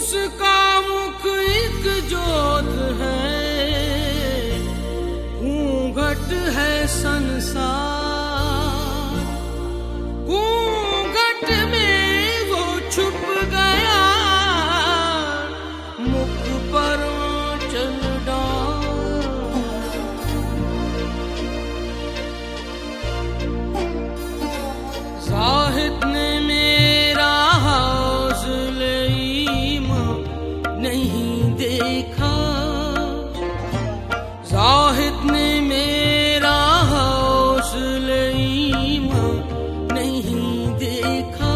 उसका मुख एक जोत है, घूंघट है संसार, घूंघट में वो छुप गया, मुख पर चल डाल। ज़ाहिद ने मेरा हौसले नहीं देखा, ज़ाहिद ने मेरा हौसले नहीं देखा,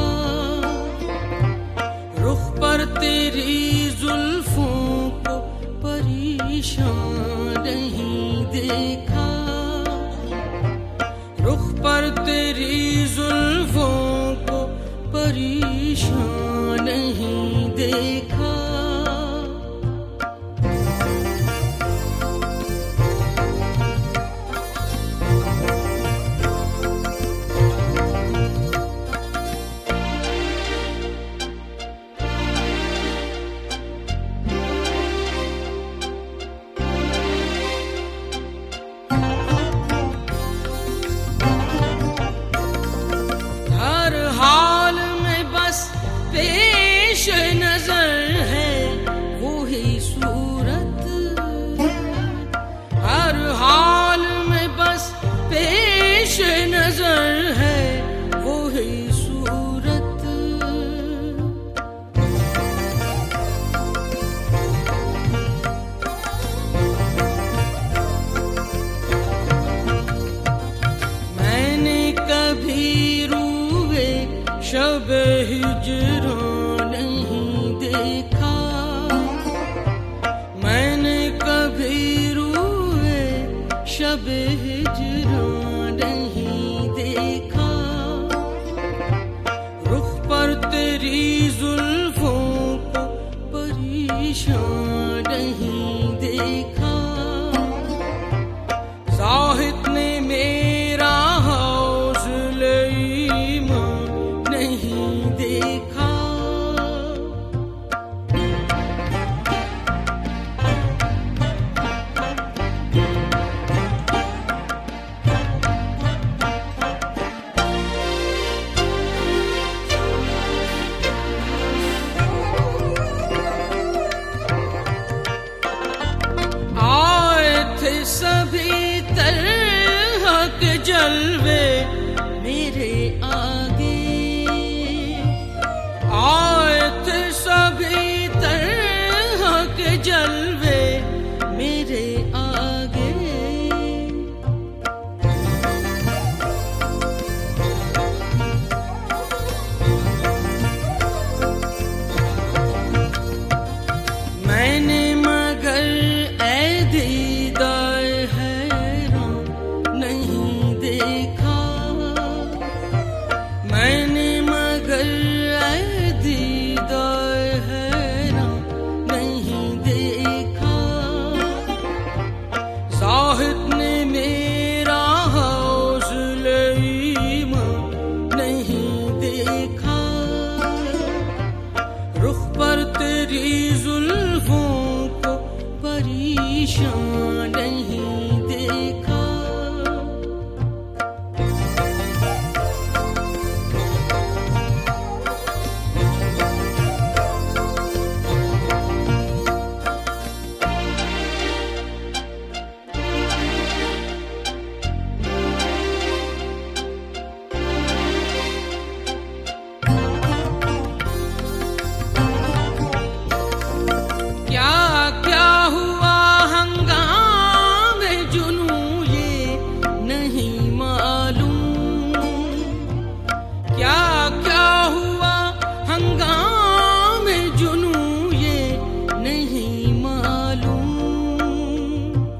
रुख पर तेरी जुल्फों को परेशान नहीं देखा, रुख पर तेरी जुल्फों को परेशान नहीं देखा। पेश नजर है वो ही सूरत, हर हाल में बस पेश नजर है वो ही सूरत। मैंने कभी रूए शब हिज्र नहीं देखा, मैंने कभी रूए शब हिज्र नहीं देखा, रुख पर तेरी जुल्फों को परेशान नहीं देखा, ज़ाहिद ने मेरा हौसले नहीं देखा। आए थे सभी तरह के जलवे मेरे आगे, आए थे सभी तरह के जलवे मेरे आगे, मैंने मगर ऐ दीदार हैरान नहीं देखा, मैंने मगर ऐ दीदार हैरान नहीं देखा, ज़ाहिद ने मेरा हौसले नहीं देखा, रुख पर तेरी जुल्फों को परेशान नहीं देखा। क्या क्या हुआ हंगामे जुनू ये नहीं मालूम, क्या क्या हुआ हंगामे जुनू ये नहीं मालूम,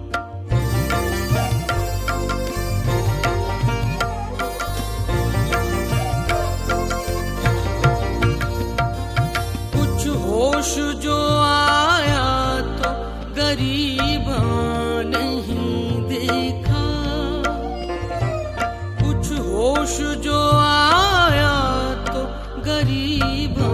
कुछ होश जो आया तो गरीबा नहीं देखा, कुछ होश जो आया तो गरीबा